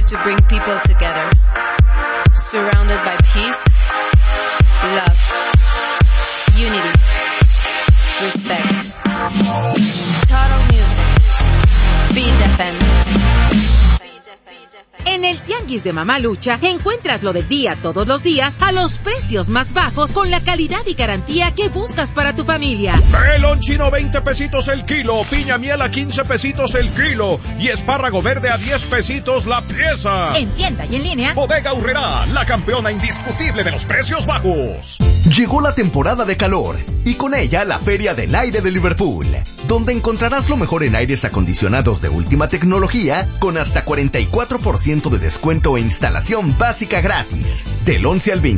to bring people together, surrounded by peace, love, unity, respect. Total Music. Beat FM. En el Tianguis de Mamalucha encuentras lo del día todos los días a los precios más bajos con la calidad y garantía que buscas para tu familia. Melón chino 20 pesitos el kilo, piña miel a 15 pesitos el kilo y espárrago verde a 10 pesitos la pieza. En tienda y en línea, Bodega Aurrerá, la campeona indiscutible de los precios bajos. Llegó la temporada de calor y con ella la Feria del Aire de Liverpool, donde encontrarás lo mejor en aires acondicionados de última tecnología con hasta 44% de descuento e instalación básica gratis. Del 11 al 20